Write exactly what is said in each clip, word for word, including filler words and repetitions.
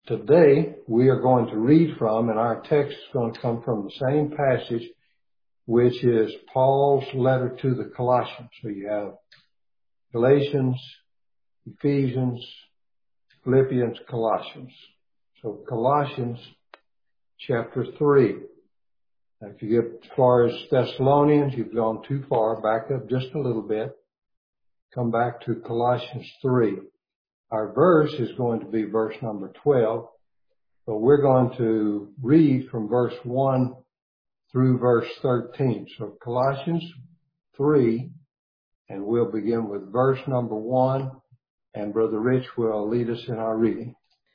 today we are going to read from, and our text is going to come from the same passage, which is Paul's letter to the Colossians. So you have Galatians, Ephesians, Philippians, Colossians. So Colossians chapter three. Now, if you get as far as Thessalonians, you've gone too far. Back up just a little bit. Come back to Colossians three. Our verse is going to be verse number twelve, but we're going to read from verse one through verse thirteen. So Colossians three, and we'll begin with verse number one, and Brother Rich will lead us in our reading.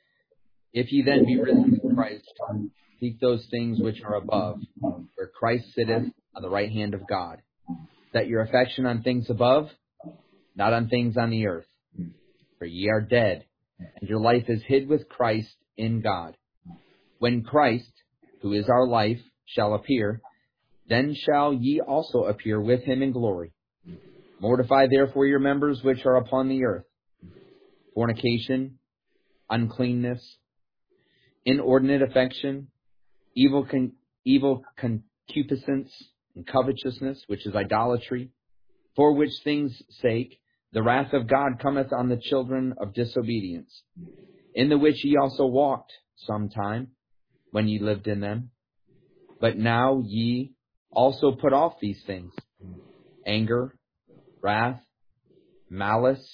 If ye then be risen with Christ, seek those things which are above, where Christ sitteth on the right hand of God. Set your affection on things above, not on things on the earth. For ye are dead, and your life is hid with Christ in God. When Christ, who is our life, shall appear, then shall ye also appear with him in glory. Mortify therefore your members which are upon the earth: fornication, uncleanness, inordinate affection, evil con- evil concupiscence, and covetousness, which is idolatry, for which things' sake the wrath of God cometh on the children of disobedience, in the which ye also walked sometime, when ye lived in them. But now ye also put off these things: anger, wrath, malice,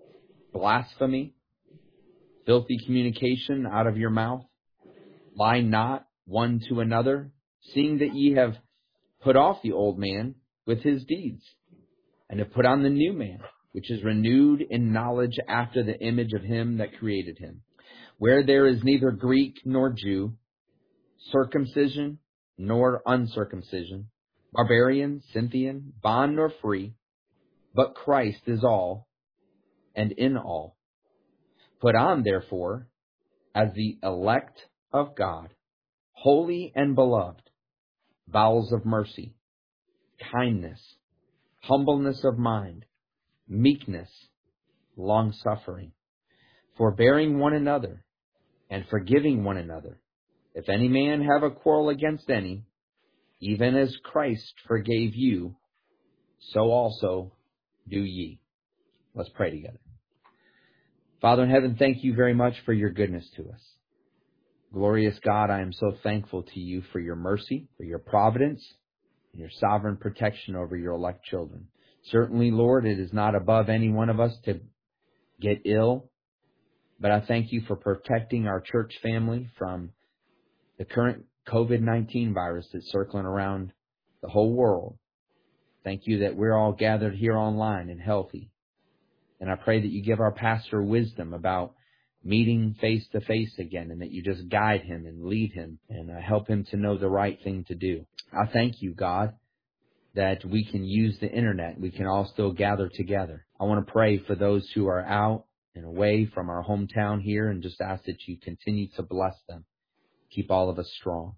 blasphemy, filthy communication out of your mouth. Lie not one to another, seeing that ye have put off the old man with his deeds, and have put on the new man, which is renewed in knowledge after the image of him that created him, where there is neither Greek nor Jew, circumcision nor uncircumcision, barbarian, Scythian, bond nor free, but Christ is all, and in all. Put on, therefore, as the elect of God, holy and beloved, bowels of mercy, kindness, humbleness of mind, meekness, long-suffering, forbearing one another, and forgiving one another. If any man have a quarrel against any, even as Christ forgave you, so also do ye. Let's pray together. Father in heaven, thank you very much for your goodness to us. Glorious God, I am so thankful to you for your mercy, for your providence, and your sovereign protection over your elect children. Certainly, Lord, it is not above any one of us to get ill, but I thank you for protecting our church family from the current covid nineteen virus that's circling around the whole world. Thank you that we're all gathered here online and healthy. And I pray that you give our pastor wisdom about meeting face to face again, and that you just guide him and lead him and uh, help him to know the right thing to do. I thank you, God, that we can use the internet. We can all still gather together. I want to pray for those who are out and away from our hometown here, and just ask that you continue to bless them. Keep all of us strong.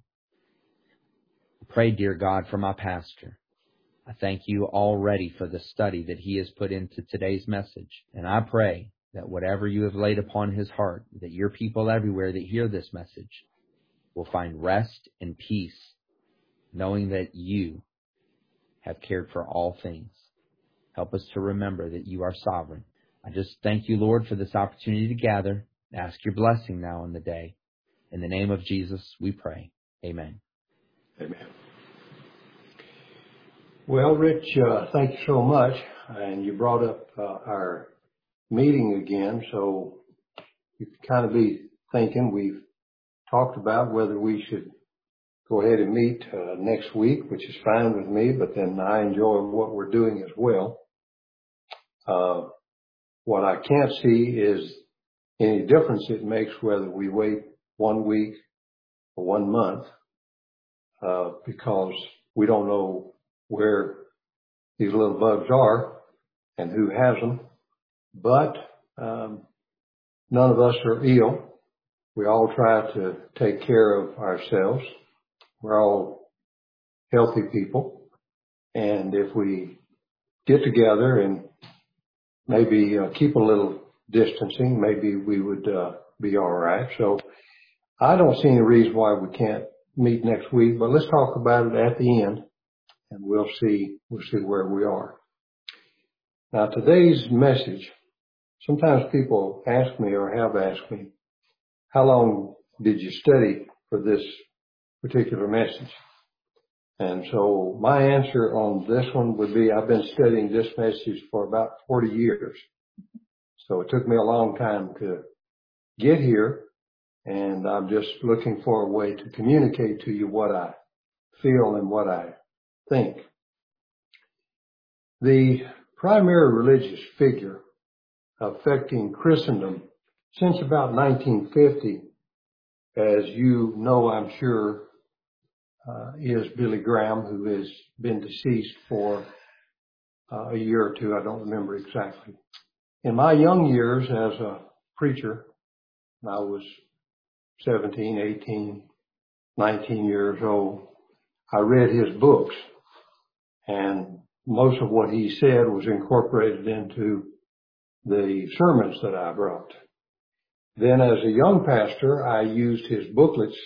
I pray, dear God, for my pastor. I thank you already for the study that he has put into today's message. And I pray that whatever you have laid upon his heart, that your people everywhere that hear this message will find rest and peace, knowing that you have cared for all things. Help us to remember that you are sovereign. I just thank you, Lord, for this opportunity to gather. Ask your blessing now in the day. In the name of Jesus, we pray. Amen. Amen. Well, Rich, uh, thank you so much. And you brought up uh, our meeting again, so you can kind of be thinking we've talked about whether we should go ahead and meet uh, next week, which is fine with me, but then I enjoy what we're doing as well. Uh, what I can't see is any difference it makes whether we wait one week or one month, uh, because we don't know where these little bugs are and who has them. But um, none of us are ill. We all try to take care of ourselves. We're all healthy people. And if we get together and maybe uh, keep a little distancing, maybe we would uh, be all right. So I don't see any reason why we can't meet next week, but let's talk about it at the end, and we'll see, we'll see where we are. Now, today's message, sometimes people ask me or have asked me, how long did you study for this particular message? And so my answer on this one would be, I've been studying this message for about forty years. So it took me a long time to get here, and I'm just looking for a way to communicate to you what I feel and what I think. The primary religious figure affecting Christendom since about nineteen fifty, as you know, I'm sure, uh, is Billy Graham, who has been deceased for uh, a year or two. I don't remember exactly. In my young years as a preacher, I was seventeen, eighteen, nineteen years old, I read his books, and most of what he said was incorporated into the sermons that I brought. Then as a young pastor, I used his booklets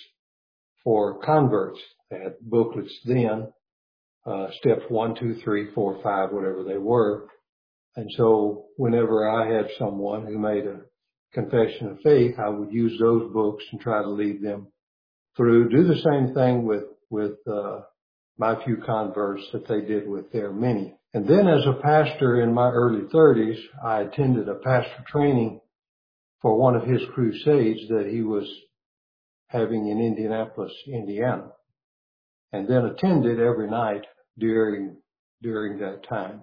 for converts. They had booklets then, uh, steps one, two, three, four, five, whatever they were. And so whenever I had someone who made a confession of faith, I would use those books and try to lead them through. Do the same thing with, with, uh, my few converts that they did with their many. And then as a pastor in my early thirties, I attended a pastor training for one of his crusades that he was having in Indianapolis, Indiana, and then attended every night during, during that time.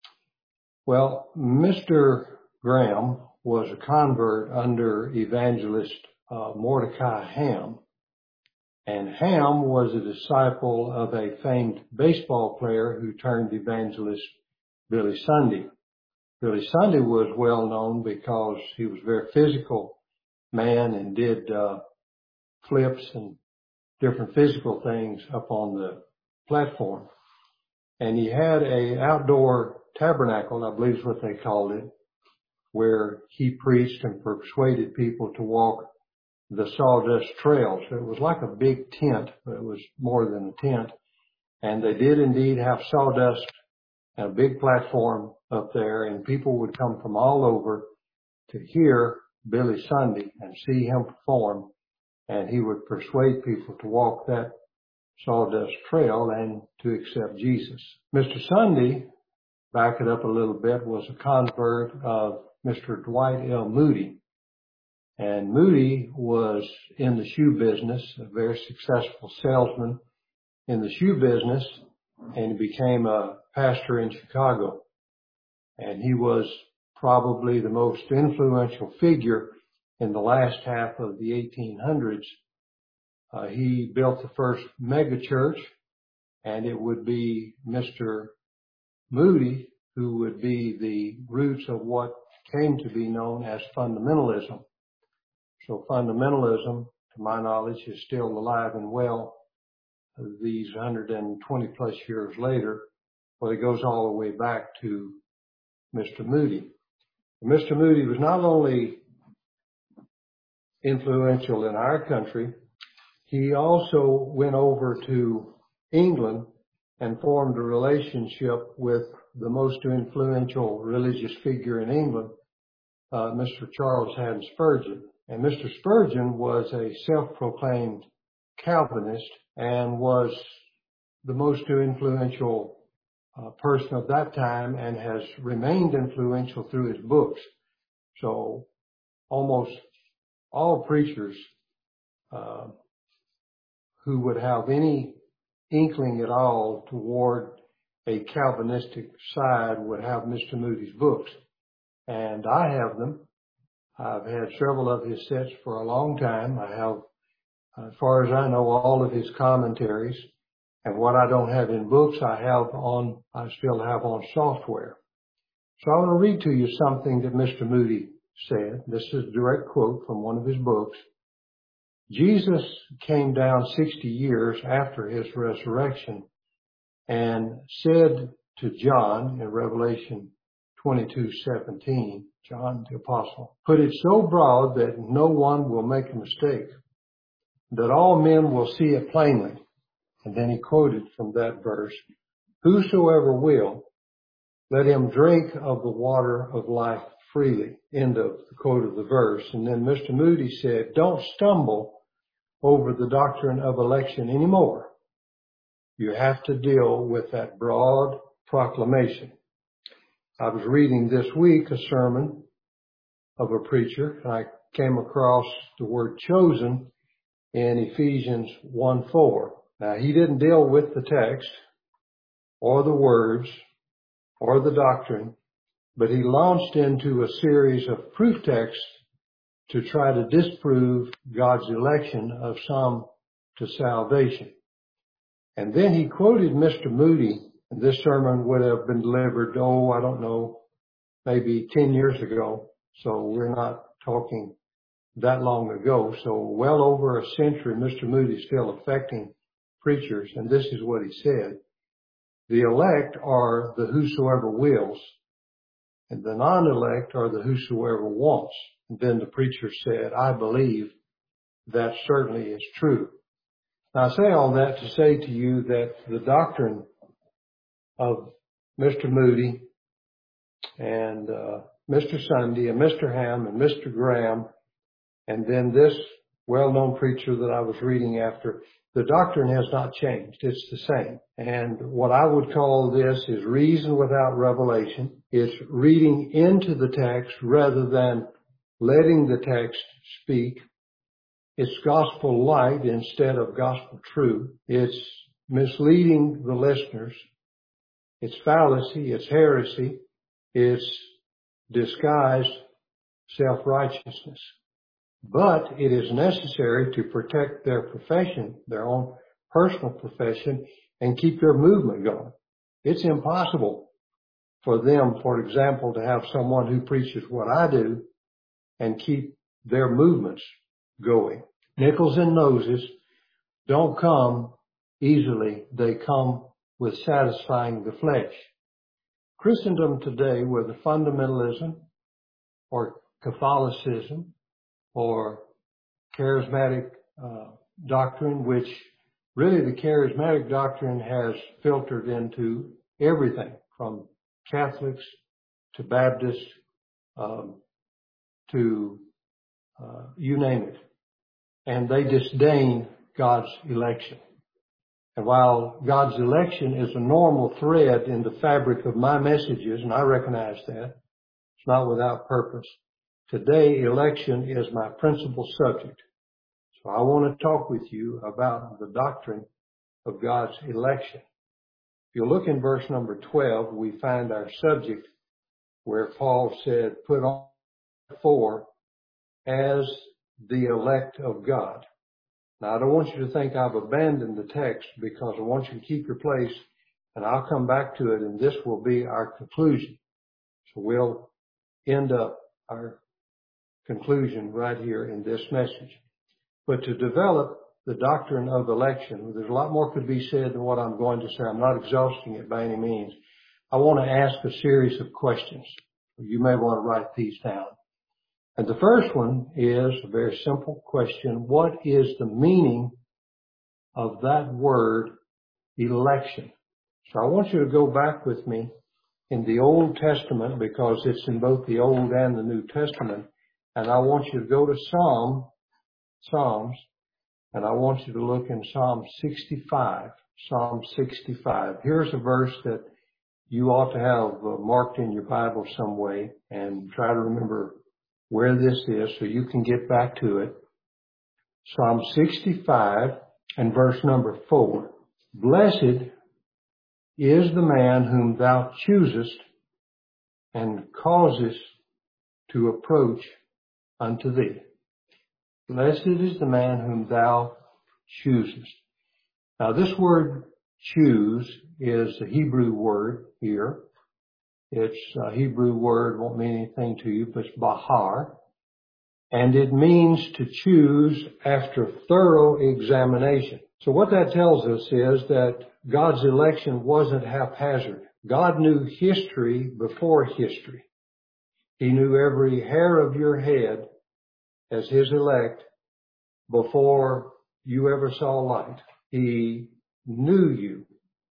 Well, Mister Graham was a convert under evangelist uh, Mordecai Ham. And Ham was a disciple of a famed baseball player who turned evangelist Billy Sunday. Billy Sunday was well known because he was a very physical man and did uh, flips and different physical things up on the platform. And he had a outdoor tabernacle, I believe is what they called it, where he preached and persuaded people to walk the sawdust trail. So it was like a big tent, but it was more than a tent. And they did indeed have sawdust and a big platform up there, and people would come from all over to hear Billy Sunday and see him perform, and he would persuade people to walk that sawdust trail and to accept Jesus. Mister Sunday, back it up a little bit, was a convert of Mister Dwight L. Moody. And Moody was in the shoe business, a very successful salesman in the shoe business, and he became a pastor in Chicago. And he was probably the most influential figure in the last half of the eighteen hundreds. Uh, he built the first mega church, and it would be Mister Moody who would be the roots of what came to be known as fundamentalism. So fundamentalism, to my knowledge, is still alive and well these one hundred twenty plus years later. Well, it goes all the way back to Mister Moody. Mister Moody was not only influential in our country, he also went over to England and formed a relationship with the most influential religious figure in England, uh, Mister Charles Haddon Spurgeon. And Mister Spurgeon was a self-proclaimed Calvinist and was the most influential uh, person of that time and has remained influential through his books. So almost all preachers uh, who would have any inkling at all toward a Calvinistic side would have Mister Moody's books. And I have them. I've had several of his sets for a long time. I have, as far as I know, all of his commentaries. And what I don't have in books, I have on, I still have on software. So I want to read to you something that Mister Moody said. This is a direct quote from one of his books. Jesus came down sixty years after his resurrection and said to John in Revelation twenty-two seventeen, John the apostle, put it so broad that no one will make a mistake. that all men will see it plainly. And then he quoted from that verse, whosoever will, let him drink of the water of life freely. End of the quote of the verse. And then Mister Moody said, don't stumble over the doctrine of election anymore. You have to deal with that broad proclamation. I was reading this week a sermon of a preacher, and I came across the word chosen in Ephesians one four. Now, he didn't deal with the text or the words or the doctrine, but he launched into a series of proof texts to try to disprove God's election of some to salvation. And then he quoted Mister Moody, and this sermon would have been delivered, oh, I don't know, maybe ten years ago. So we're not talking that long ago. So well over a century, Mister Moody is still affecting preachers. And this is what he said. The elect are the whosoever wills, and the non-elect are the whosoever wants. And then the preacher said, I believe that certainly is true. Now, I say all that to say to you that the doctrine of Mister Moody and uh, Mister Sunday and Mister Ham and Mister Graham, and then this well-known preacher that I was reading after, the doctrine has not changed. It's the same. And what I would call this is reason without revelation. It's reading into the text rather than letting the text speak. It's gospel light instead of gospel truth. It's misleading the listeners. It's fallacy. It's heresy. It's disguised self-righteousness. But it is necessary to protect their profession, their own personal profession, and keep their movement going. It's impossible for them, for example, to have someone who preaches what I do and keep their movements going. Nickels and noses don't come easily. They come with satisfying the flesh. Christendom today, whether fundamentalism or Catholicism or charismatic uh, doctrine, which really the charismatic doctrine has filtered into everything from Catholics to Baptists um, to uh, you name it. And they disdain God's election. And while God's election is a normal thread in the fabric of my messages, and I recognize that, it's not without purpose, today election is my principal subject. So I want to talk with you about the doctrine of God's election. If you look in verse number twelve, we find our subject where Paul said, put on for as the elect of God. Now, I don't want you to think I've abandoned the text, because I want you to keep your place, and I'll come back to it, and this will be our conclusion. So we'll end up our conclusion right here in this message. But to develop the doctrine of election, there's a lot more could be said than what I'm going to say. I'm not exhausting it by any means. I want to ask a series of questions. You may want to write these down. And the first one is a very simple question. What is the meaning of that word election? So I want you to go back with me in the Old Testament, because it's in both the Old and the New Testament. And I want you to go to Psalm, Psalms, and I want you to look in Psalm sixty-five. Psalm sixty-five. Here's a verse that you ought to have marked in your Bible some way, and try to remember where this is so you can get back to it. Psalm sixty-five and verse number four. Blessed is the man whom thou choosest and causest to approach unto thee. Blessed is the man whom thou choosest. Now, this word choose is a Hebrew word here. It's a Hebrew word, won't mean anything to you, but it's bahar. And it means to choose after thorough examination. So what that tells us is that God's election wasn't haphazard. God knew history before history. He knew every hair of your head as His elect before you ever saw light. He knew you,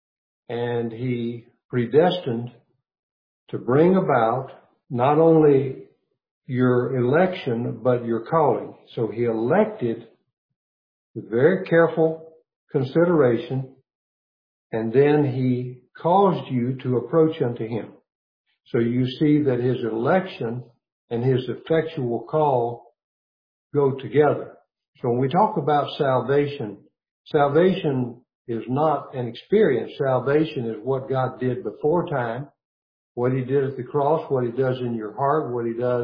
and He predestined to bring about not only your election, but your calling. So He elected with very careful consideration, and then He caused you to approach unto Him. So you see that His election and His effectual call go together. So when we talk about salvation, salvation is not an experience. Salvation is what God did before time, what He did at the cross, what He does in your heart, what He does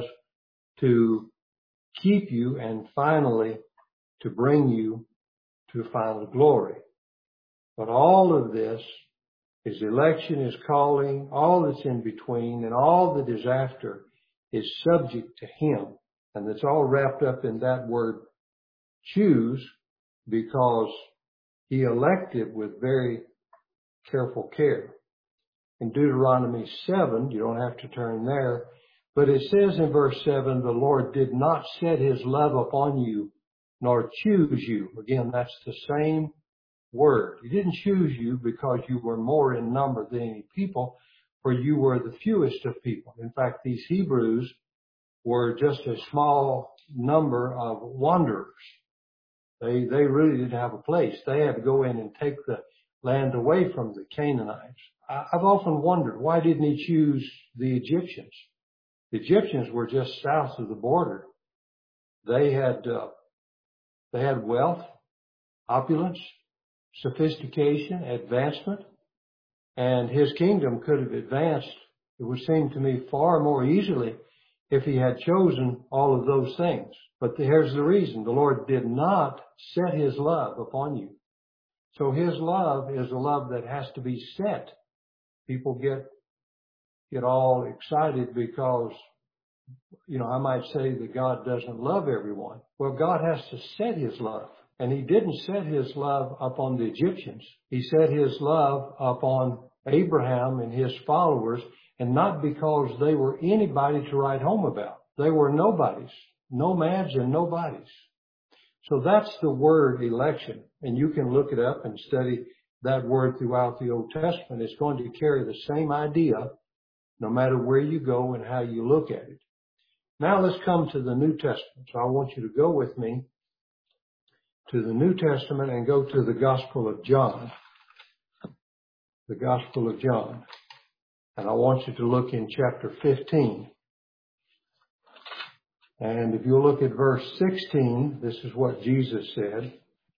to keep you, and finally to bring you to final glory. But all of this, His election, His calling, all that's in between, and all that is after is subject to Him. And it's all wrapped up in that word choose, because He elected with very careful care. In Deuteronomy seven, you don't have to turn there, but it says in verse seven, the Lord did not set His love upon you, nor choose you. Again, that's the same word. He didn't choose you because you were more in number than any people, for you were the fewest of people. In fact, these Hebrews were just a small number of wanderers. They, they really didn't have a place. They had to go in and take the land away from the Canaanites. I, I've often wondered, why didn't He choose the Egyptians? The Egyptians were just south of the border. They had, uh, they had wealth, opulence, sophistication, advancement, and His kingdom could have advanced, it would seem to me, far more easily if He had chosen all of those things. But here's the reason. The Lord did not set His love upon you. So His love is a love that has to be set. People get, get all excited because, you know, I might say that God doesn't love everyone. Well, God has to set His love. And He didn't set His love upon the Egyptians. He set His love upon Abraham and his followers, and not because they were anybody to write home about. They were nobodies, nomads and nobodies. So that's the word election. And you can look it up and study that word throughout the Old Testament. It's going to carry the same idea no matter where you go and how you look at it. Now let's come to the New Testament. So I want you to go with me to the New Testament and go to the Gospel of John. The Gospel of John. And I want you to look in chapter fifteen. And if you look at verse sixteen, this is what Jesus said.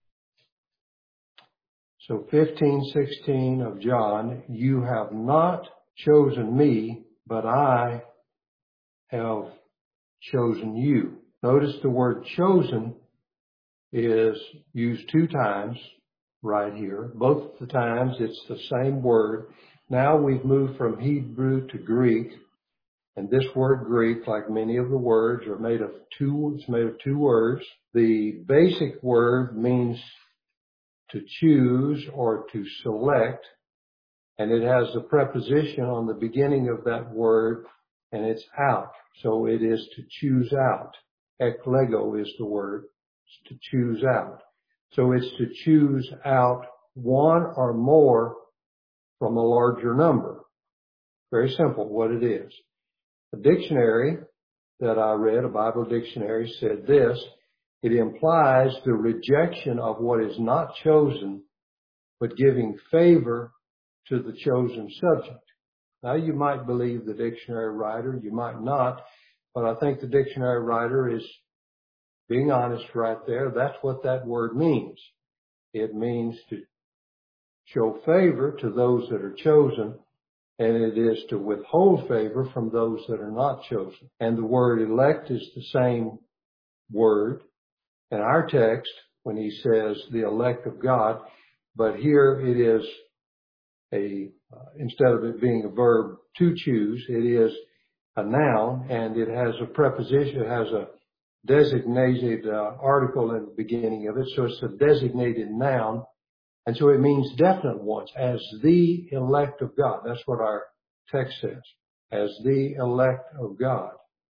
So fifteen sixteen of John, you have not chosen me, but I have chosen you. Notice the word chosen is used two times right here. Both the times it's the same word. Now we've moved from Hebrew to Greek. And this word Greek, like many of the words, are made of two, it's made of two words. The basic word means to choose or to select. And it has a preposition on the beginning of that word, and it's out. So it is to choose out. Eklego is the word. It's to choose out. So it's to choose out one or more from a larger number. Very simple what it is. A dictionary that I read, a Bible dictionary, said this: it implies the rejection of what is not chosen, but giving favor to the chosen subject. Now you might believe the dictionary writer, you might not, but I think the dictionary writer is being honest right there. That's what that word means. It means to show favor to those that are chosen, and it is to withhold favor from those that are not chosen. And the word elect is the same word in our text when he says the elect of God, but here it is a, uh, instead of it being a verb to choose, it is a noun, and it has a preposition, it has a designated uh, article in the beginning of it, so it's a designated noun, and so it means definite ones, as the elect of God. That's what our text says, as the elect of God.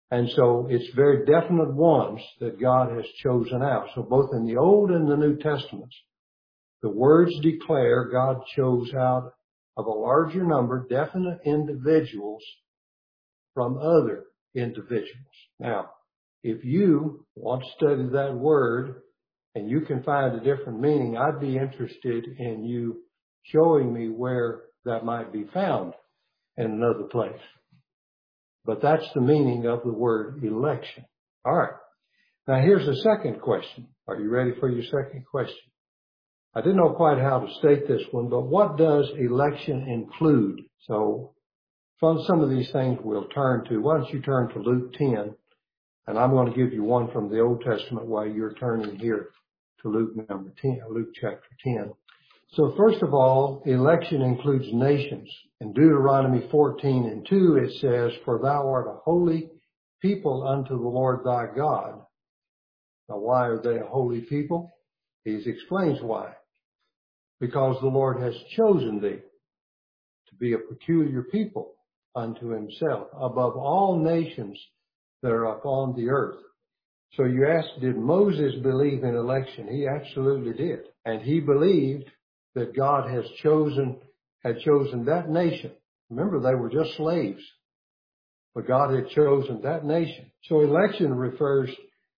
And so it's very definite ones that God has chosen out. So both in the Old and the New Testaments, the words declare God chose out of a larger number definite individuals from other individuals. Now, if you want to study that word and you can find a different meaning, I'd be interested in you showing me where that might be found in another place. But that's the meaning of the word election. All right. Now here's the second question. Are you ready for your second question? I didn't know quite how to state this one, but what does election include? So from some of these things we'll turn to. Why don't you turn to Luke ten, and I'm going to give you one from the Old Testament while you're turning here to Luke number ten, Luke chapter ten. So first of all, election includes nations. In Deuteronomy fourteen and two, it says, "For thou art a holy people unto the Lord thy God." Now, why are they a holy people? He explains why. Because the Lord has chosen thee to be a peculiar people unto himself, above all nations that are upon the earth. So you ask, did Moses believe in election? He absolutely did. And he believed that God has chosen, had chosen that nation. Remember, they were just slaves, but God had chosen that nation. So election refers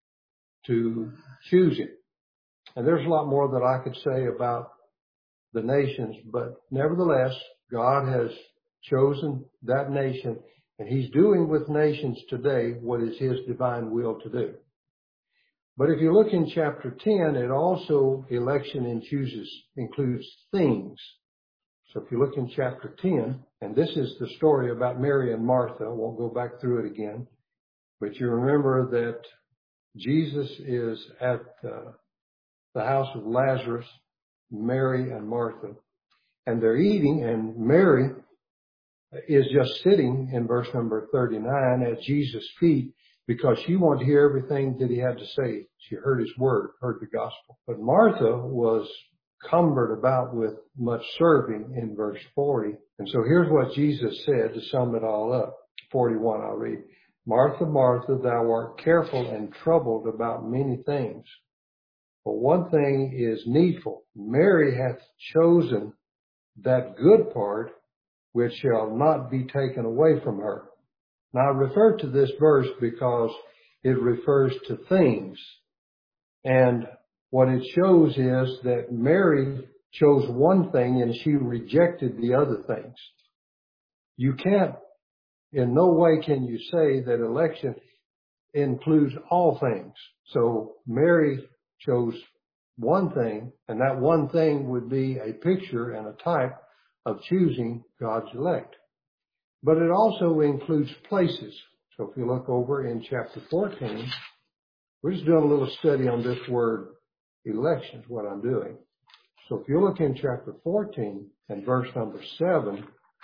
to choosing. And there's a lot more that I could say about the nations, but nevertheless, God has chosen that nation, and he's doing with nations today what is his divine will to do. But if you look in chapter ten, it also, election and chooses, includes things. So if you look in chapter ten, and this is the story about Mary and Martha, I won't go back through it again, but you remember that Jesus is at uh, the house of Lazarus, Mary and Martha, and they're eating, and Mary is just sitting in verse number thirty-nine at Jesus' feet because she wanted to hear everything that he had to say. She heard his word, heard the gospel. But Martha was cumbered about with much serving in verse forty. And so here's what Jesus said to sum it all up. forty-one, I'll read. "Martha, Martha, thou art careful and troubled about many things. But one thing is needful. Mary hath chosen that good part which shall not be taken away from her." Now I refer to this verse because it refers to things. And what it shows is that Mary chose one thing and she rejected the other things. You can't, in no way can you say that election includes all things. So Mary chose one thing, and that one thing would be a picture and a type of choosing God's elect. But it also includes places. So if you look over in chapter fourteen, we're just doing a little study on this word election is what I'm doing. So if you look in chapter fourteen and verse number seven,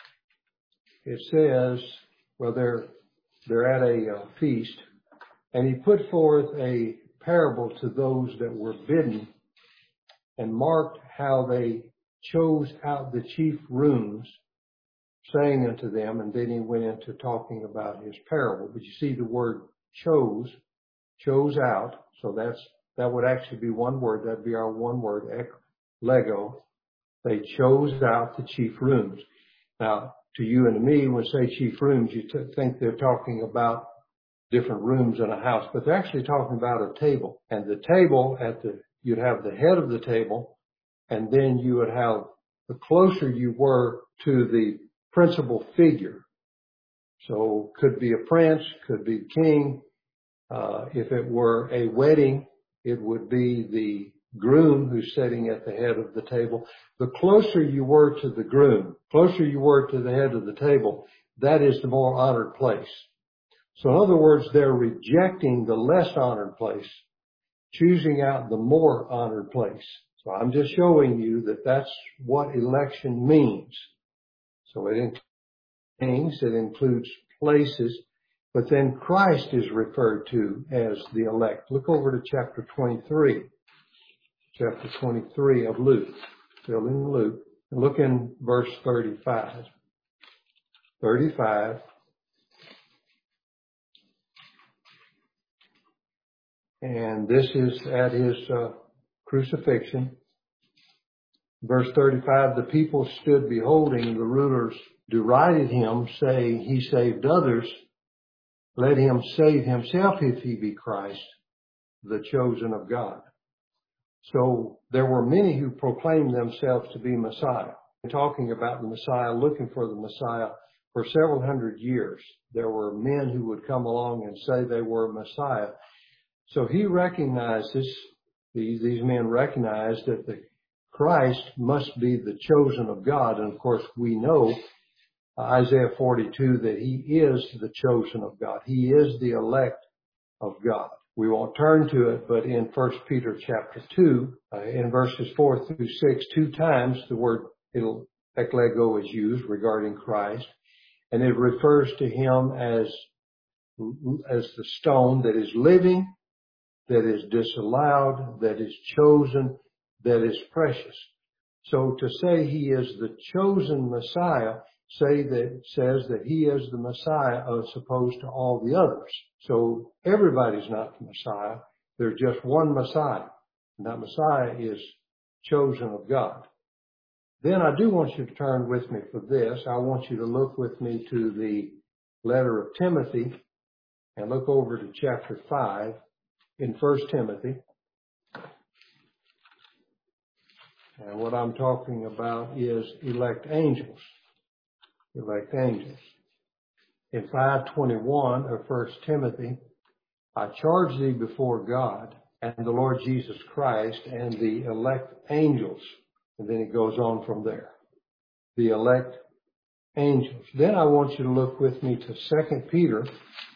it says, well, they're, they're at a uh, feast, and he put forth a parable to those that were bidden and marked how they chose out the chief rooms, saying unto them, and then he went into talking about his parable. But you see the word chose, chose out. So that's, that would actually be one word. That'd be our one word, ek, lego. They chose out the chief rooms. Now, to you and to me, when we say chief rooms, you t- think they're talking about different rooms in a house, but they're actually talking about a table. And the table at the, you'd have the head of the table, and then you would have, the closer you were to the principal figure. So could be a prince, could be the king. Uh, if it were a wedding, it would be the groom who's sitting at the head of the table. The closer you were to the groom, closer you were to the head of the table, that is the more honored place. So in other words, they're rejecting the less honored place, choosing out the more honored place. So I'm just showing you that that's what election means. So it includes things, it includes places, but then Christ is referred to as the elect. Look over to chapter twenty-three. Chapter twenty-three of Luke. Still in Luke. And look in verse thirty-five. thirty-five. And this is at his uh, crucifixion. Verse thirty-five, the people stood beholding, the rulers derided him, saying, he saved others. Let him save himself if he be Christ, the chosen of God. So there were many who proclaimed themselves to be Messiah. Talking about the Messiah, looking for the Messiah for several hundred years. There were men who would come along and say they were Messiah. So he recognizes, these, these men recognized that the Christ must be the chosen of God. And of course we know uh, Isaiah forty-two that he is the chosen of God. He is the elect of God. We won't turn to it, but in First Peter chapter two, uh, in verses four through six, two times the word eklego is used regarding Christ, and it refers to him as, as the stone that is living, that is disallowed, that is chosen, that is precious. So to say he is the chosen Messiah, say that says that he is the Messiah as opposed to all the others. So everybody's not the Messiah. There's just one Messiah. And that Messiah is chosen of God. Then I do want you to turn with me for this. I want you to look with me to the letter of Timothy and look over to chapter five in First Timothy. And what I'm talking about is elect angels. Elect angels. In five twenty-one of First Timothy, I charge thee before God and the Lord Jesus Christ and the elect angels. And then it goes on from there. The elect angels. Then I want you to look with me to Second Peter.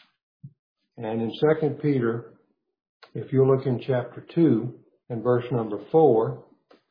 And in Second Peter, if you look in chapter two and verse number four,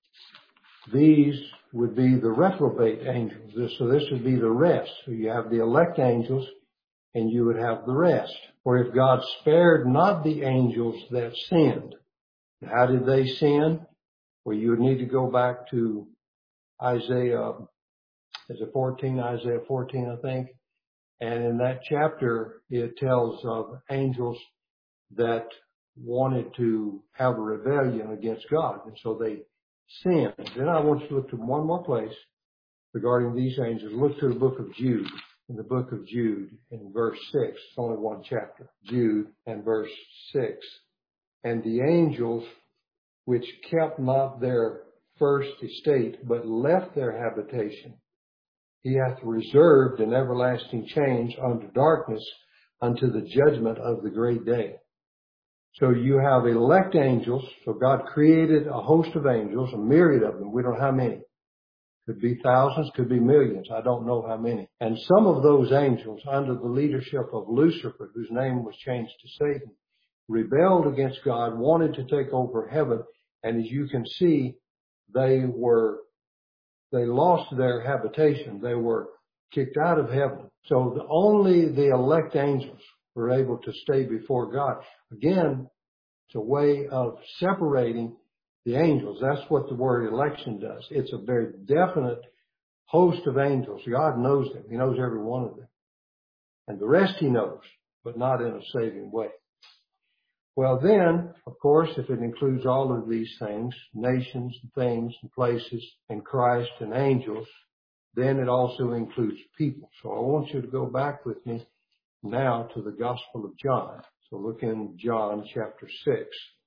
these would be the reprobate angels. So this would be the rest. So you have the elect angels and you would have the rest. For if God spared not the angels that sinned. How did they sin? Well, you would need to go back to Isaiah, is it fourteen? Isaiah fourteen, I think. And in that chapter, it tells of angels that wanted to have a rebellion against God. And so they sinned. Then I want you to look to one more place regarding these angels. Look to the book of Jude. In the book of Jude, in verse six. It's only one chapter. Jude and verse six. And the angels which kept not their first estate, but left their habitation, he hath reserved in everlasting chains unto darkness, unto the judgment of the great day. So you have elect angels. So God created a host of angels, a myriad of them. We don't know how many. Could be thousands, could be millions. I don't know how many. And some of those angels, under the leadership of Lucifer, whose name was changed to Satan, rebelled against God, wanted to take over heaven. And as you can see, they were, they lost their habitation. They were kicked out of heaven. So the, only the elect angels were able to stay before God. Again, it's a way of separating the angels. That's what the word election does. It's a very definite host of angels. God knows them. He knows every one of them. And the rest he knows, but not in a saving way. Well then, of course, if it includes all of these things, nations and things and places and Christ and angels, then it also includes people. So I want you to go back with me now to the Gospel of John. So look in John chapter six.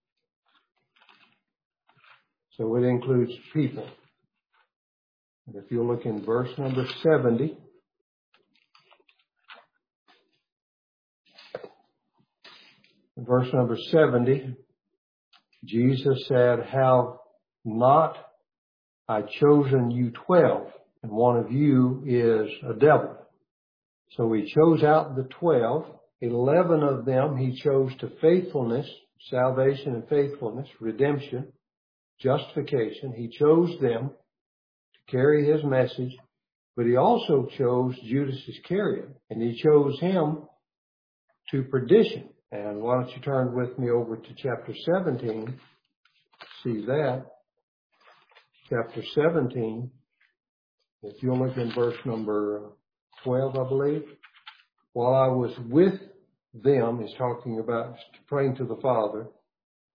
So it includes people. And if you look in verse number seventy, verse number seventy, Jesus said, have not I chosen you twelve, and one of you is a devil. So he chose out the twelve. Eleven of them he chose to faithfulness, salvation and faithfulness, redemption, justification. He chose them to carry his message, but he also chose Judas Iscariot, and he chose him to perdition. And why don't you turn with me over to chapter seventeen, see that. Chapter seventeen, if you'll look in verse number twelve, I believe. While I was with them, he's talking about praying to the Father,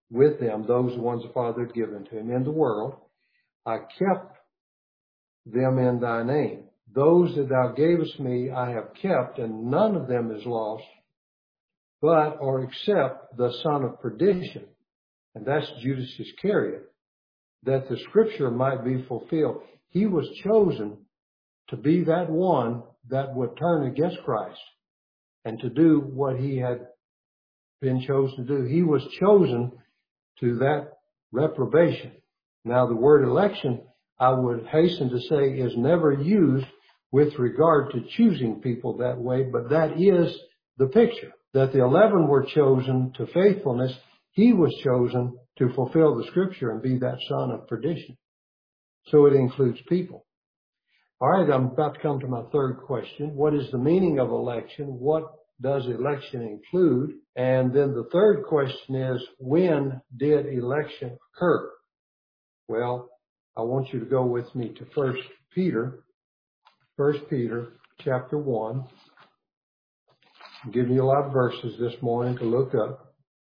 with them, those ones the Father had given to him in the world. I kept them in thy name. Those that thou gavest me I have kept, and none of them is lost, but or except the son of perdition. And that's Judas Iscariot, that the scripture might be fulfilled. He was chosen to be that one that would turn against Christ and to do what he had been chosen to do. He was chosen to that reprobation. Now, the word election, I would hasten to say, is never used with regard to choosing people that way, but that is the picture, that the eleven were chosen to faithfulness. He was chosen to fulfill the scripture and be that son of perdition. So it includes people. All right, I'm about to come to my third question. What is the meaning of election? What does election include? And then the third question is, when did election occur? Well, I want you to go with me to First Peter, First Peter chapter one. I'm giving you a lot of verses this morning to look up.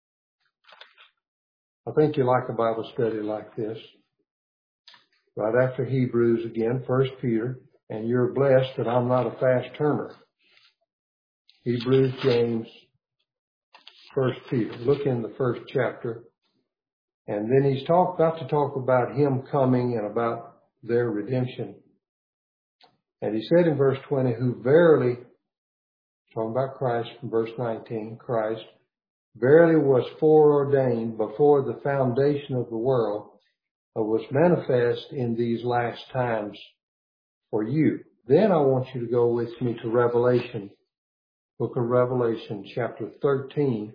I think you like a Bible study like this. Right after Hebrews again, First Peter, and you're blessed that I'm not a fast turner. Hebrews, James, First Peter. Look in the first chapter. And then he's talk, about to talk about him coming and about their redemption. And he said in verse twenty, who verily, talking about Christ from verse nineteen, Christ, verily was foreordained before the foundation of the world, but was manifest in these last times for you. Then I want you to go with me to Revelation, book of Revelation, chapter thirteen.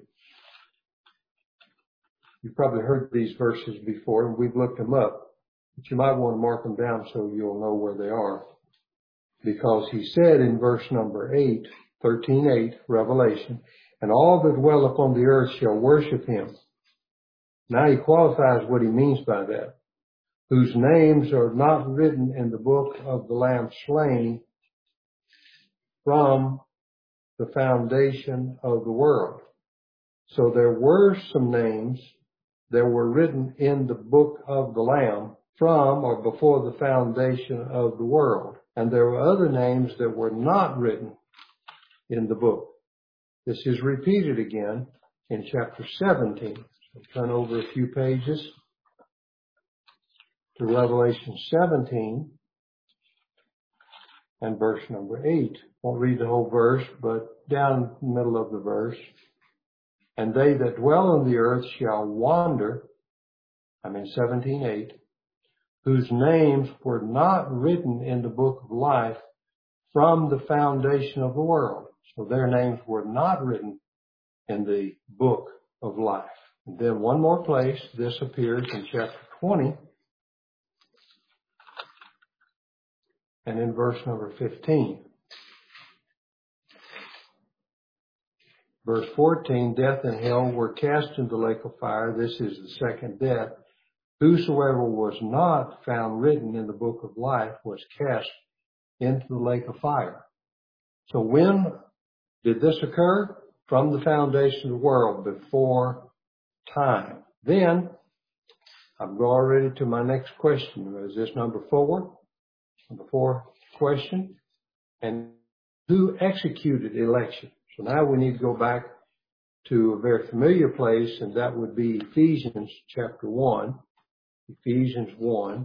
You've probably heard these verses before, and we've looked them up, but you might want to mark them down so you'll know where they are. Because he said in verse number eight, thirteen eight, Revelation, and all that dwell upon the earth shall worship him. Now he qualifies what he means by that. Whose names are not written in the book of the Lamb slain from the foundation of the world. So there were some names that were written in the book of the Lamb from or before the foundation of the world. And there were other names that were not written in the book. This is repeated again in chapter seventeen. So turn over a few pages to Revelation seventeen and verse number eight. Won't read the whole verse, but down the middle of the verse. And they that dwell on the earth shall wander, I mean seventeen eight, whose names were not written in the book of life from the foundation of the world. So their names were not written in the book of life. And then one more place, this appears in chapter twenty, and in verse number fifteen. Verse fourteen, death and hell were cast into the lake of fire. This is the second death. Whosoever was not found written in the book of life was cast into the lake of fire. So when did this occur? From the foundation of the world, before time. Then, I'm going already to my next question. Is this number four? Number four question. And who executed election? So now we need to go back to a very familiar place, and that would be Ephesians chapter one. Ephesians one.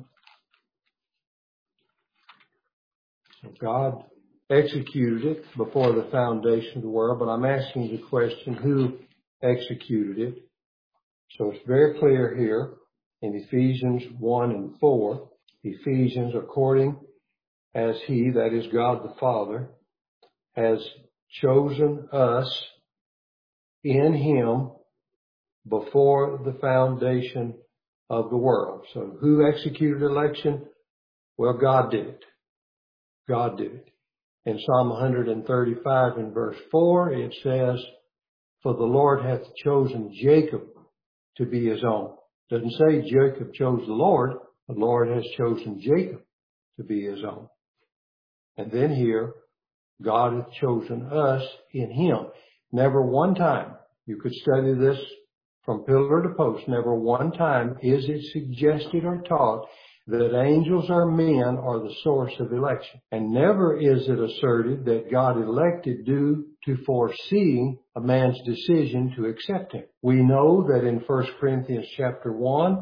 So God executed it before the foundation of the world, but I'm asking the question, who executed it? So it's very clear here in Ephesians one and four. Ephesians, according as he, that is God the Father, has chosen us in him before the foundation of the world. So who executed election? Well, God did it. God did it. In Psalm one thirty-five in verse four, it says, for the Lord hath chosen Jacob to be his own. It doesn't say Jacob chose the Lord. The Lord has chosen Jacob to be his own. And then here, God hath chosen us in him. Never one time, you could study this from pillar to post. Never one time is it suggested or taught that angels or men are the source of election. And never is it asserted that God elected due to foreseeing a man's decision to accept him. We know that in First Corinthians chapter one,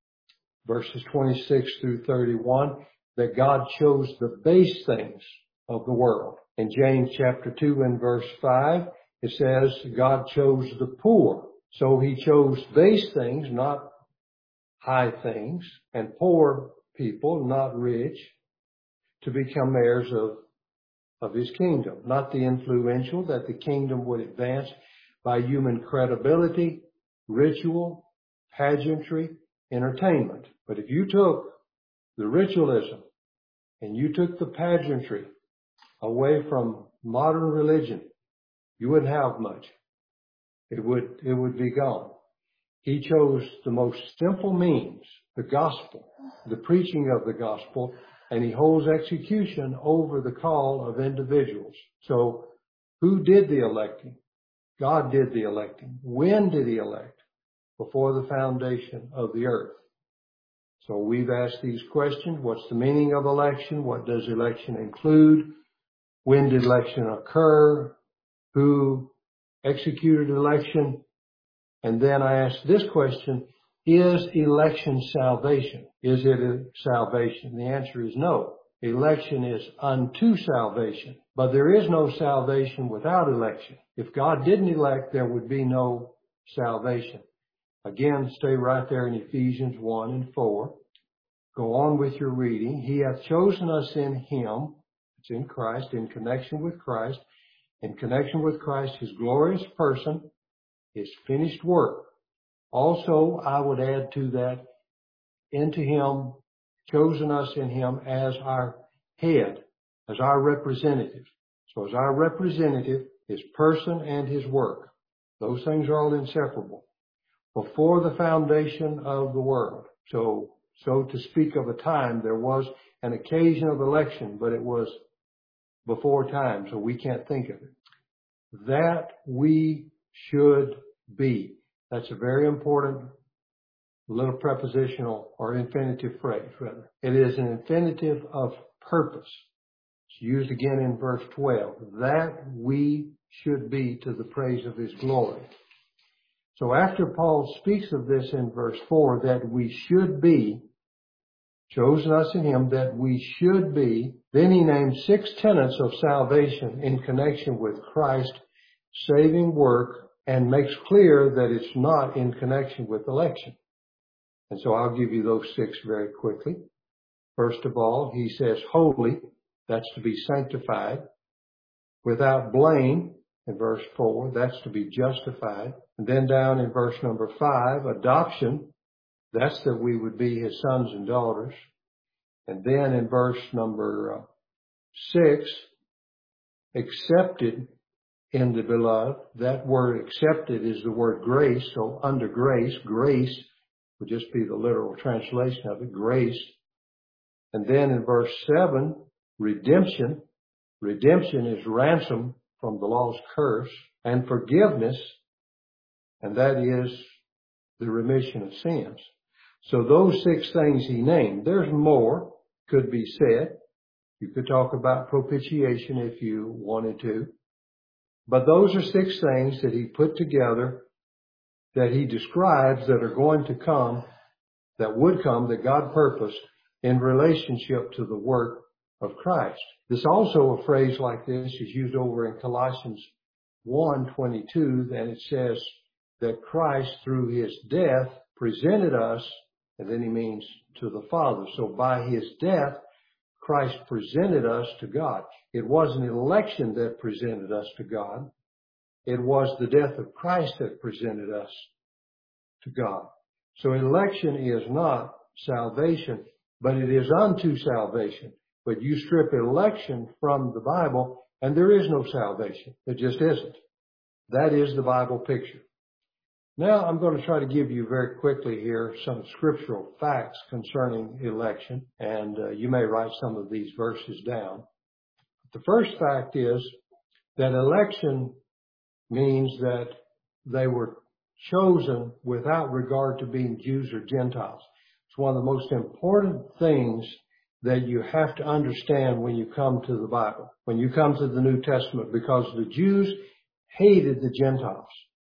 verses twenty-six through thirty-one, that God chose the base things of the world. In James chapter two and verse five, it says God chose the poor. So he chose base things, not high things, and poor people, not rich, to become heirs of, of his kingdom. Not the influential, that the kingdom would advance by human credibility, ritual, pageantry, entertainment. But if you took the ritualism and you took the pageantry away from modern religion, you wouldn't have much. It would, it would be gone. He chose the most simple means, the gospel, the preaching of the gospel, and he holds execution over the call of individuals. So who did the electing? God did the electing. When did he elect? Before the foundation of the earth. So we've asked these questions. What's the meaning of election? What does election include? When did election occur? Who executed election? And then I asked this question, is election salvation? Is it a salvation? The answer is no. Election is unto salvation. But there is no salvation without election. If God didn't elect, there would be no salvation. Again, stay right there in Ephesians one and four. Go on with your reading. He hath chosen us in him, it's in Christ, in connection with Christ, in connection with Christ, his glorious person, his finished work. Also, I would add to that, into him, chosen us in him as our head, as our representative. So as our representative, his person and his work. Those things are all inseparable. Before the foundation of the world. So, so to speak of a time, there was an occasion of election, but it was before time, so we can't think of it. That we should be. That's a very important little prepositional or infinitive phrase, rather. It is an infinitive of purpose. It's used again in verse twelve. That we should be to the praise of his glory. So after Paul speaks of this in verse four, that we should be, chosen us in him, that we should be, then he names six tenets of salvation in connection with Christ's saving work and makes clear that it's not in connection with election. And so I'll give you those six very quickly. First of all, he says holy, that's to be sanctified. Without blame, in verse four, that's to be justified. And then down in verse number five, adoption, that's that we would be his sons and daughters. And then in verse number uh, six, accepted in the beloved. That word accepted is the word grace. So under grace, grace would just be the literal translation of it, grace. And then in verse seven, redemption. Redemption is ransom from the law's curse, and forgiveness, and that is the remission of sins. So those six things he named. There's more could be said. You could talk about propitiation if you wanted to. But those are six things that he put together that he describes that are going to come, that would come, that God purposed in relationship to the work of Christ. This also, a phrase like this is used over in Colossians one twenty-two, and it says that Christ through his death presented us, and then he means to the Father. So by his death, Christ presented us to God. It wasn't election that presented us to God. It was the death of Christ that presented us to God. So election is not salvation, but it is unto salvation. But you strip election from the Bible, and there is no salvation. It just isn't. That is the Bible picture. Now I'm going to try to give you very quickly here some scriptural facts concerning election, and uh, you may write some of these verses down. The first fact is that election means that they were chosen without regard to being Jews or Gentiles. It's one of the most important things that you have to understand when you come to the Bible, when you come to the New Testament, because the Jews hated the Gentiles.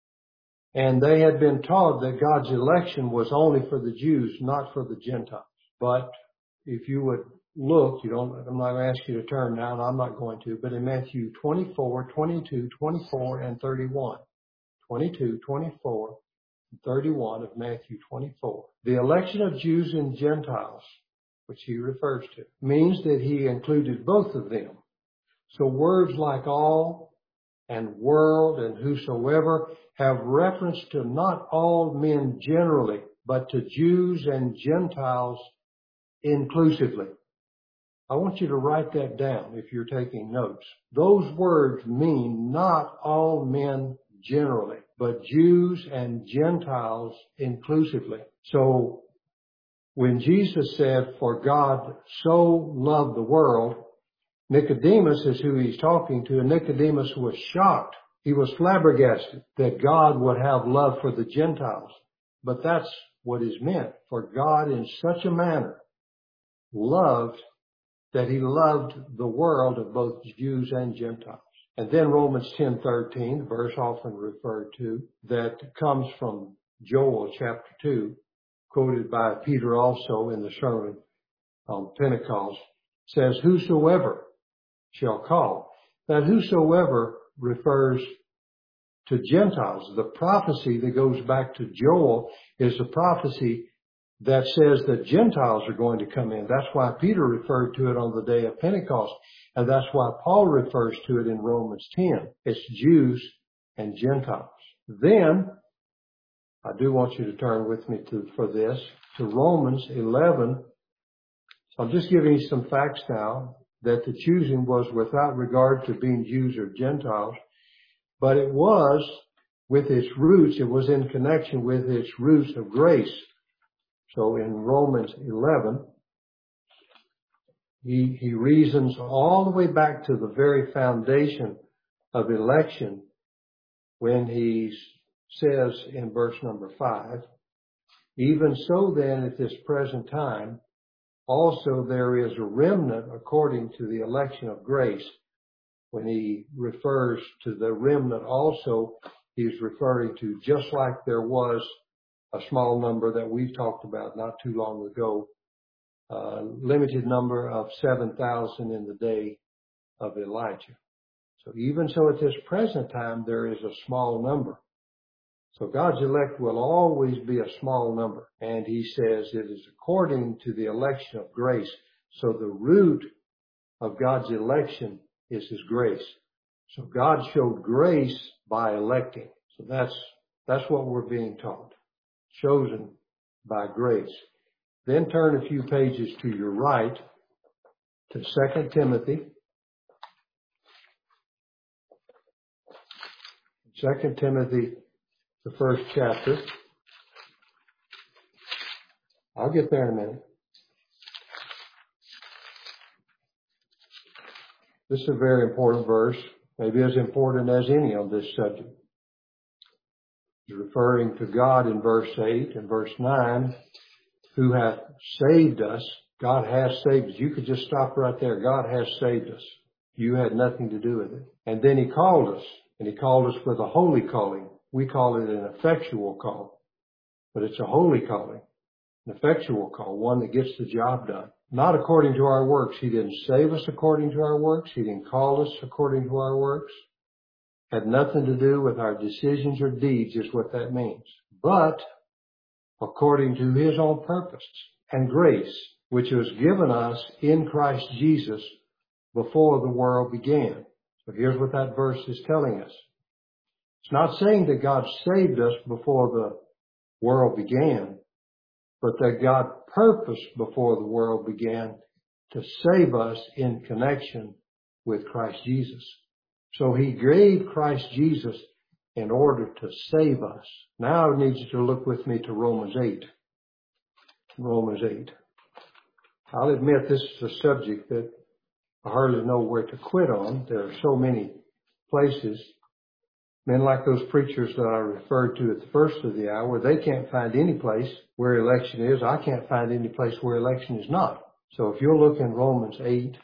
And they had been taught that God's election was only for the Jews, not for the Gentiles. But if you would look, you don't, I'm not going to ask you to turn now, and I'm not going to, but in Matthew twenty-four, twenty-two, twenty-four, and thirty-one. twenty-two, twenty-four, and thirty-one of Matthew twenty-four. The election of Jews and Gentiles, which he refers to, means that he included both of them. So words like all and world and whosoever have reference to not all men generally, but to Jews and Gentiles inclusively. I want you to write that down if you're taking notes. Those words mean not all men generally, but Jews and Gentiles inclusively. So when Jesus said, "For God so loved the world," Nicodemus is who he's talking to, and Nicodemus was shocked. He was flabbergasted that God would have love for the Gentiles. But that's what is meant. For God in such a manner loved that he loved the world of both Jews and Gentiles. And then Romans ten thirteen, the verse often referred to, that comes from Joel chapter two, quoted by Peter also in the sermon on Pentecost, says, "Whosoever shall call." That whosoever refers to Gentiles. The prophecy that goes back to Joel is a prophecy that says that Gentiles are going to come in. That's why Peter referred to it on the day of Pentecost. And that's why Paul refers to it in Romans ten. It's Jews and Gentiles. Then, I do want you to turn with me to, for this, to Romans eleven. So I'm just giving you some facts now, that the choosing was without regard to being Jews or Gentiles, but it was with its roots, it was in connection with its roots of grace. So in Romans eleven, he, he reasons all the way back to the very foundation of election when he says in verse number five, "Even so then at this present time, also there is a remnant according to the election of grace." When he refers to the remnant also, he's referring to just like there was a small number that we've talked about not too long ago, a limited number of seven thousand in the day of Elijah. So even so at this present time, there is a small number. So God's elect will always be a small number. And he says it is according to the election of grace. So the root of God's election is his grace. So God showed grace by electing. So that's, that's what we're being taught. Chosen by grace. Then turn a few pages to your right to Second Timothy. Second Timothy, the first chapter. I'll get there in a minute. This is a very important verse, maybe as important as any on this subject. He's referring to God in verse eight and verse nine, who hath saved us. God has saved us. You could just stop right there. God has saved us. You had nothing to do with it. And then he called us, and he called us with a holy calling. We call it an effectual call, but it's a holy calling, an effectual call, one that gets the job done. Not according to our works. He didn't save us according to our works. He didn't call us according to our works. Had nothing to do with our decisions or deeds is what that means. But according to his own purpose and grace, which was given us in Christ Jesus before the world began. So here's what that verse is telling us. It's not saying that God saved us before the world began, but that God purposed before the world began to save us in connection with Christ Jesus. So he gave Christ Jesus in order to save us. Now I need you to look with me to Romans eight. Romans eight. I'll admit this is a subject that I hardly know where to quit on. There are so many places Men like those preachers that I referred to at the first of the hour, they can't find any place where election is. I can't find any place where election is not. So if you'll look in Romans eight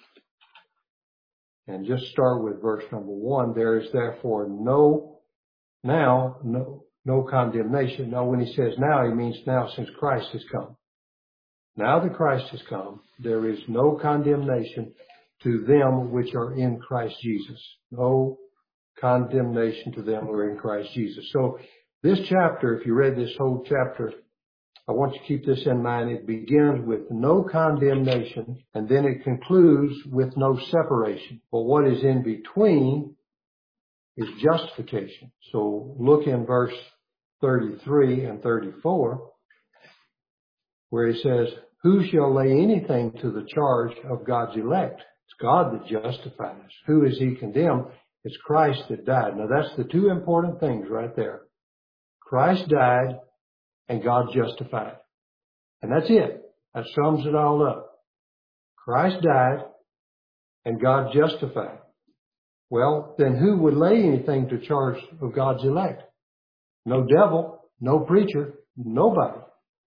and just start with verse number one, there is therefore no, now, no, no condemnation. Now when he says now, he means now since Christ has come. Now that Christ has come, there is no condemnation to them which are in Christ Jesus. No condemnation to them who are in Christ Jesus. So this chapter, if you read this whole chapter, I want you to keep this in mind. It begins with no condemnation, and then it concludes with no separation. But what is in between is justification. So look in verse thirty-three and thirty-four, where he says, who shall lay anything to the charge of God's elect? It's God that justifies. Who is he condemned? It's Christ that died. Now that's the two important things right there. Christ died and God justified. And that's it. That sums it all up. Christ died and God justified. Well, then who would lay anything to charge of God's elect? No devil, no preacher, nobody.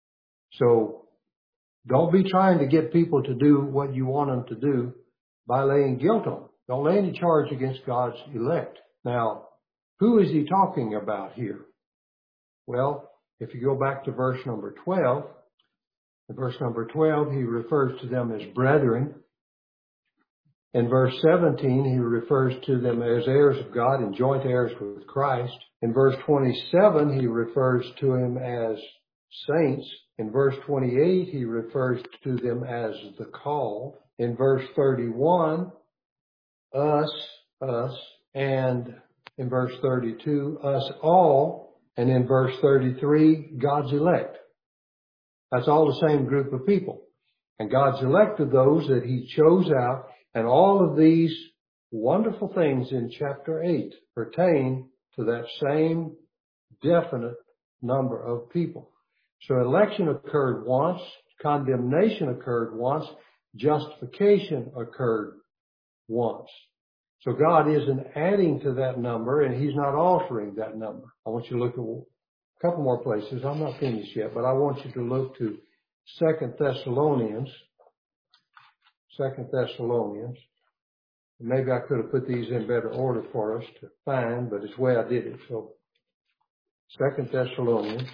So don't be trying to get people to do what you want them to do by laying guilt on them. Don't lay any charge against God's elect. Now, who is he talking about here? Well, if you go back to verse number twelve, in verse number twelve, he refers to them as brethren. In verse seventeen, he refers to them as heirs of God and joint heirs with Christ. In verse twenty-seven, he refers to him as saints. In verse twenty-eight, he refers to them as the called. In verse thirty-one, us, us, and in verse thirty-two, us all, and in verse thirty-three, God's elect. That's all the same group of people. And God's elect are those that he chose out, and all of these wonderful things in chapter eight pertain to that same definite number of people. So election occurred once, condemnation occurred once, justification occurred once. So God isn't adding to that number, and he's not altering that number. I want you to look at a couple more places. I'm not finished yet, but I want you to look to Second Thessalonians. Second Thessalonians. Maybe I could have put these in better order for us to find, but it's the way I did it. So Second Thessalonians.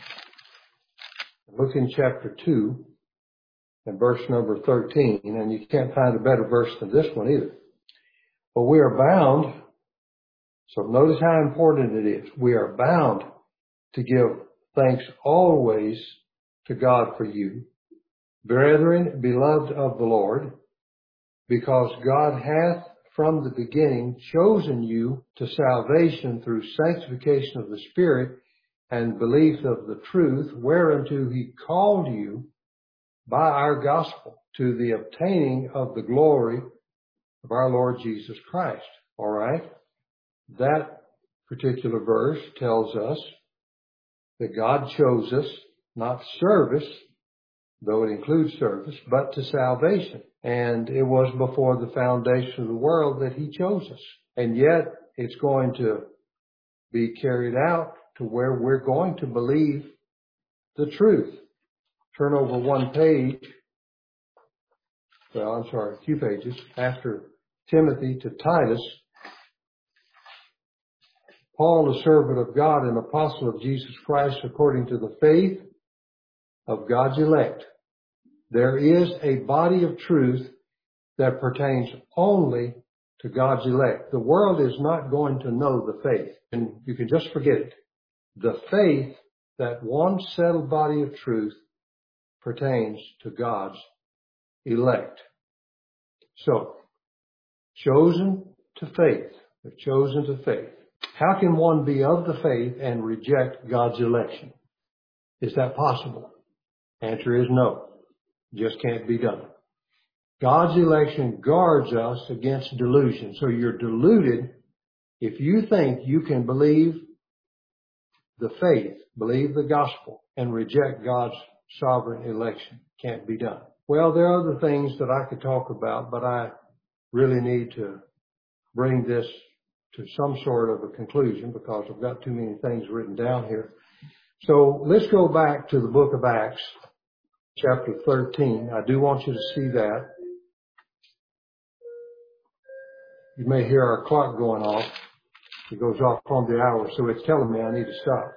Look in chapter two and verse number thirteen, and you can't find a better verse than this one either. But we are bound, so notice how important it is. We are bound to give thanks always to God for you, brethren, beloved of the Lord, because God hath from the beginning chosen you to salvation through sanctification of the Spirit and belief of the truth, whereunto he called you by our gospel to the obtaining of the glory of our Lord Jesus Christ. All right? That particular verse tells us that God chose us, not to service, though it includes service, but to salvation. And it was before the foundation of the world that he chose us. And yet it's going to be carried out to where we're going to believe the truth. Turn over one page. Well, I'm sorry, a few pages after Timothy to Titus. Paul, a servant of God and apostle of Jesus Christ, according to the faith of God's elect. There is a body of truth that pertains only to God's elect. The world is not going to know the faith, and you can just forget it. The faith, that one settled body of truth, pertains to God's elect. So, chosen to faith. They're chosen to faith. How can one be of the faith and reject God's election? Is that possible? Answer is no. Just can't be done. God's election guards us against delusion. So you're deluded if you think you can believe the faith, believe the gospel, and reject God's sovereign election. Can't be done. Well, there are other things that I could talk about, but I really need to bring this to some sort of a conclusion because I've got too many things written down here. So let's go back to the book of Acts, chapter thirteen. I do want you to see that. You may hear our clock going off. It goes off on the hour, so it's telling me I need to stop.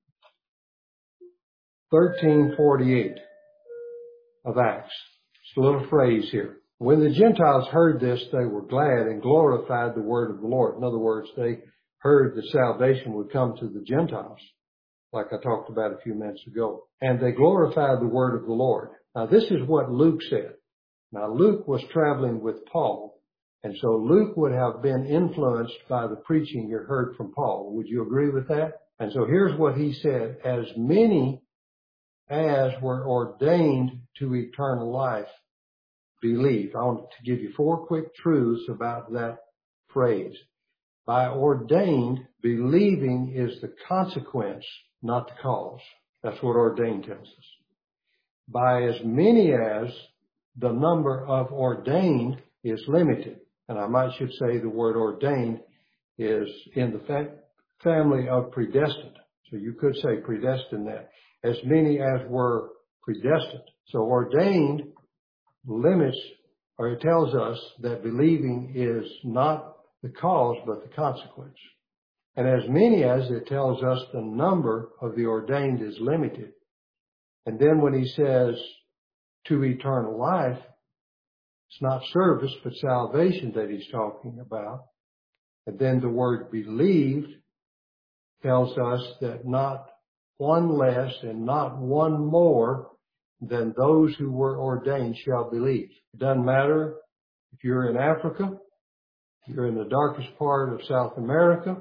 thirteen forty-eight of Acts. It's a little phrase here. When the Gentiles heard this, they were glad and glorified the word of the Lord. In other words, they heard that salvation would come to the Gentiles, like I talked about a few minutes ago. And they glorified the word of the Lord. Now, this is what Luke said. Now, Luke was traveling with Paul, and so Luke would have been influenced by the preaching you heard from Paul. Would you agree with that? And so here's what he said. As many as were ordained to eternal life believed. I want to give you four quick truths about that phrase. By ordained, believing is the consequence, not the cause. That's what ordained tells us. By as many as, the number of ordained is limited. And I might should say the word ordained is in the fa- family of predestined. So you could say predestined that. As many as were predestined. So ordained limits, or it tells us that believing is not the cause, but the consequence. And as many as, it tells us the number of the ordained is limited. And then when he says to eternal life, it's not service, but salvation that he's talking about. And then the word believed tells us that not one less and not one more than those who were ordained shall believe. It doesn't matter if you're in Africa, you're in the darkest part of South America,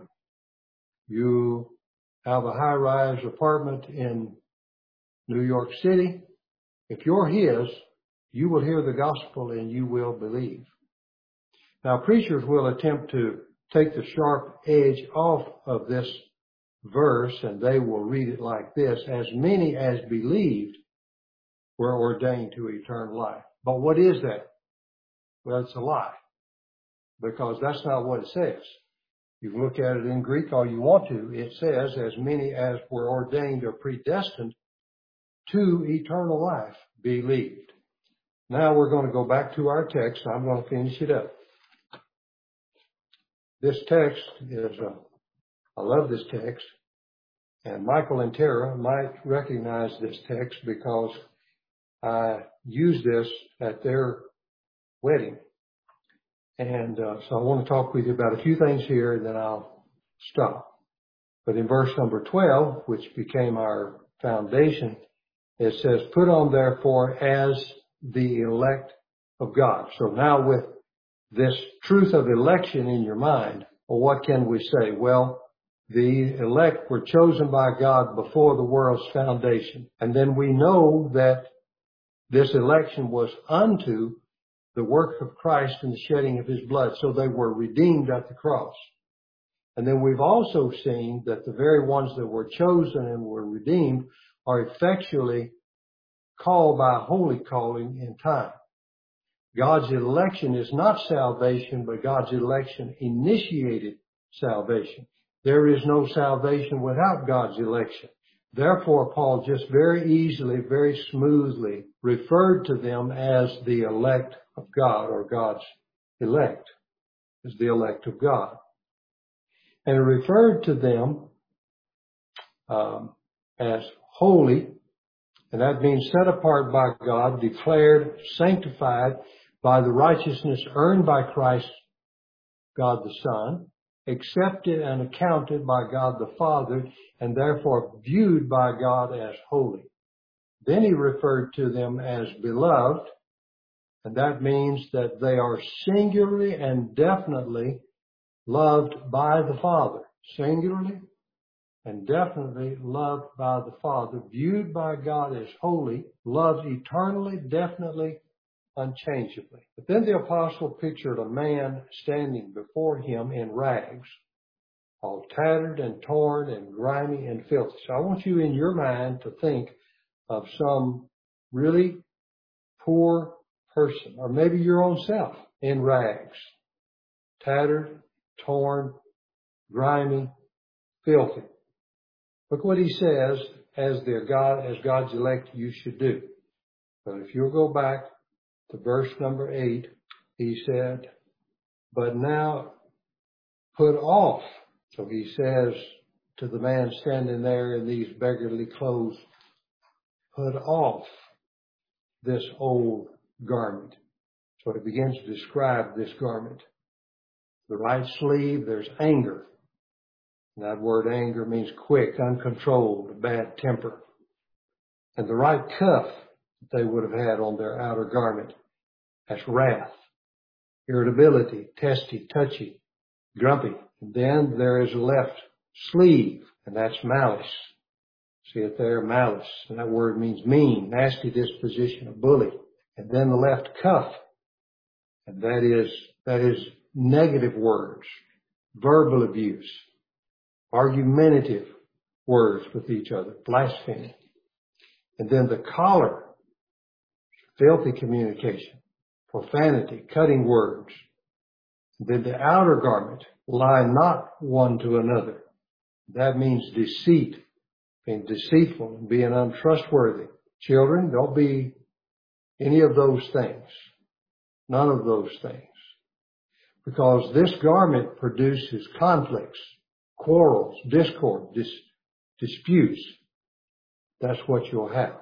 you have a high-rise apartment in New York City. If you're his, you will hear the gospel and you will believe. Now, preachers will attempt to take the sharp edge off of this verse, and they will read it like this: as many as believed were ordained to eternal life. But what is that? Well, it's a lie, because that's not what it says. You can look at it in Greek all you want to. It says, as many as were ordained or predestined to eternal life believed. Now we're going to go back to our text. I'm going to finish it up. This text is, uh, I love this text. And Michael and Tara might recognize this text because I used this at their wedding. And uh, so I want to talk with you about a few things here, and then I'll stop. But in verse number twelve, which became our foundation, it says, put on therefore as the elect of God. So now with this truth of election in your mind, well, what can we say? Well, the elect were chosen by God before the world's foundation. And then we know that this election was unto the work of Christ and the shedding of his blood. So they were redeemed at the cross. And then we've also seen that the very ones that were chosen and were redeemed are effectually called by holy calling in time. God's election is not salvation, but God's election initiated salvation. There is no salvation without God's election. Therefore, Paul just very easily, very smoothly referred to them as the elect of God, or God's elect, as the elect of God. And it referred to them um, as holy, and that means set apart by God, declared, sanctified by the righteousness earned by Christ, God the Son, accepted and accounted by God the Father, and therefore viewed by God as holy. Then he referred to them as beloved, and that means that they are singularly and definitely loved by the Father. Singularly and definitely loved by the Father, viewed by God as holy, loved eternally, definitely, unchangeably. But then the apostle pictured a man standing before him in rags, all tattered and torn and grimy and filthy. So I want you in your mind to think of some really poor person, or maybe your own self, in rags, tattered, torn, grimy, filthy. Look what he says as their God, as God's elect you should do. But if you'll go back to verse number eight, he said, but now put off. So he says to the man standing there in these beggarly clothes, put off this old garment. So it begins to describe this garment. The right sleeve, there's anger. And that word anger means quick, uncontrolled, bad temper. And the right cuff that they would have had on their outer garment, that's wrath, irritability, testy, touchy, grumpy. And then there is a left sleeve, and that's malice. See it there, malice. And that word means mean, nasty disposition, a bully. And then the left cuff, and that is, that is negative words, verbal abuse, argumentative words with each other, blasphemy. And then the collar, filthy communication, profanity, cutting words. And then the outer garment, lie not one to another. That means deceit, being deceitful and being untrustworthy. Children, don't be any of those things. None of those things. Because this garment produces conflicts, quarrels, discord, dis- disputes. That's what you'll have.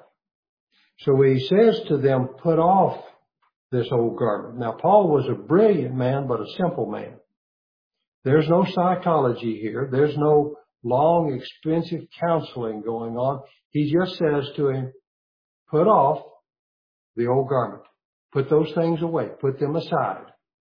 So he says to them, put off this old garment. Now, Paul was a brilliant man, but a simple man. There's no psychology here. There's no long, expensive counseling going on. He just says to him, put off the old garment. Put those things away. Put them aside.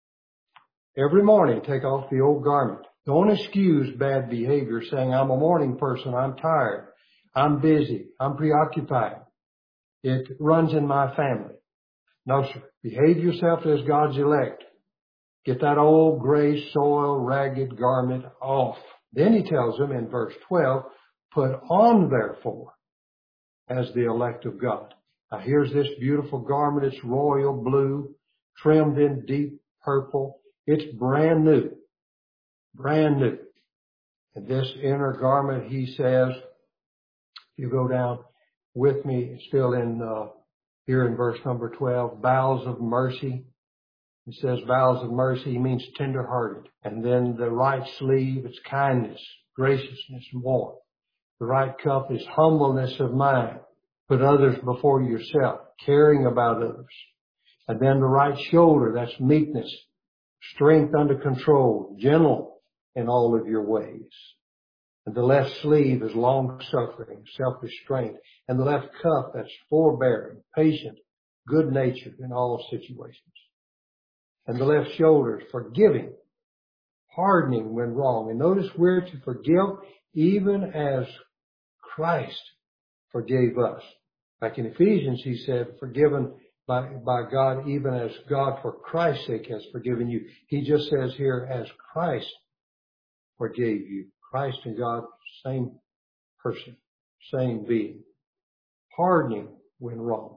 Every morning, take off the old garment. Don't excuse bad behavior saying, I'm a morning person. I'm tired. I'm busy. I'm preoccupied. It runs in my family. No, sir. Behave yourself as God's elect. Get that old gray, soiled, ragged garment off. Then he tells them in verse twelve, put on therefore as the elect of God. Now here's this beautiful garment. It's royal blue, trimmed in deep purple. It's brand new. Brand new. And this inner garment, he says, if you go down with me, still in, uh, here in verse number twelve, bowels of mercy. It says bowels of mercy, he means tender-hearted. And then the right sleeve, it's kindness, graciousness, and warmth. The right cuff is humbleness of mind. Put others before yourself, caring about others. And then the right shoulder, that's meekness, strength under control, gentle in all of your ways. And the left sleeve is long-suffering, self-restraint. And the left cuff, that's forbearing, patient, good-natured in all situations. And the left shoulder is forgiving, pardoning when wrong. And notice we're to forgive even as Christ forgave us. Like in Ephesians, he said, forgiven by, by God, even as God for Christ's sake has forgiven you. He just says here, as Christ forgave you. Christ and God, same person, same being. Pardoning when wrong.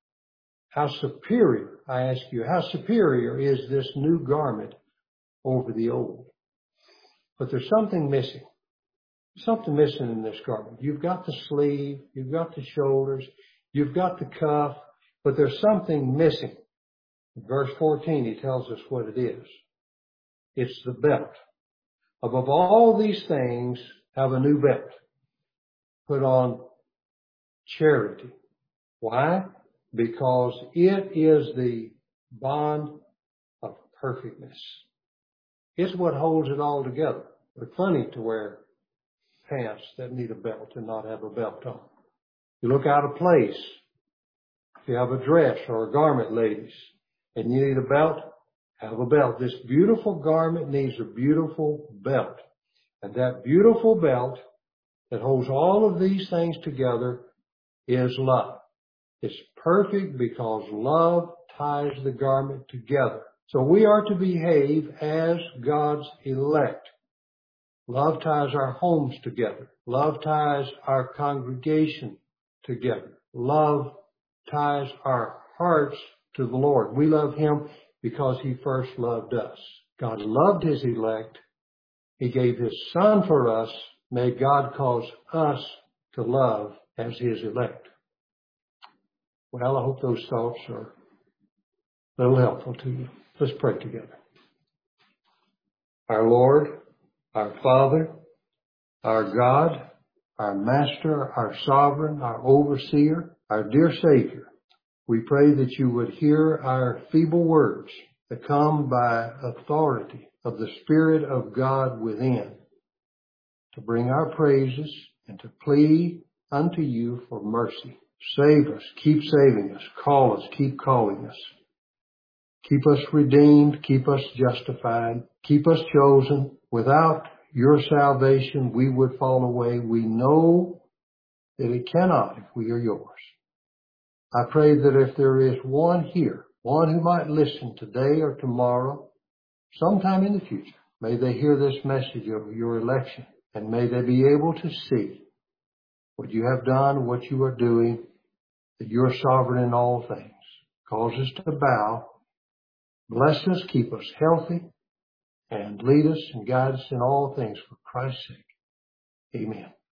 How superior, I ask you, how superior is this new garment over the old? But there's something missing. Something missing in this garment. You've got the sleeve, you've got the shoulders, you've got the cuff, but there's something missing. In verse fourteen, he tells us what it is. It's the belt. Above all these things, have a new belt. Put on charity. Why? Because it is the bond of perfectness. It's what holds it all together. It's funny to wear pants that need a belt and not have a belt on. You look out of place. If you have a dress or a garment, ladies, and you need a belt, have a belt. This beautiful garment needs a beautiful belt. And that beautiful belt that holds all of these things together is love. It's perfect because love ties the garment together. So we are to behave as God's elect. Love ties our homes together. Love ties our congregation together. Love ties our hearts to the Lord. We love Him because He first loved us. God loved His elect He gave His Son for us. May God cause us to love as His elect. Well, I hope those thoughts are a little helpful to you. Let's pray together. Our Lord, our Father, our God, our Master, our Sovereign, our Overseer, our dear Savior, we pray that you would hear our feeble words that come by authority of the Spirit of God within, to bring our praises and to plead unto you for mercy. Save us, keep saving us, call us, keep calling us. Keep us redeemed, keep us justified, keep us chosen. Without your salvation, we would fall away. We know that it cannot if we are yours. I pray that if there is one here, one who might listen today or tomorrow, sometime in the future, may they hear this message of your election, and may they be able to see what you have done, what you are doing, that you are sovereign in all things. Cause us to bow. Bless us, keep us healthy, and lead us and guide us in all things for Christ's sake. Amen.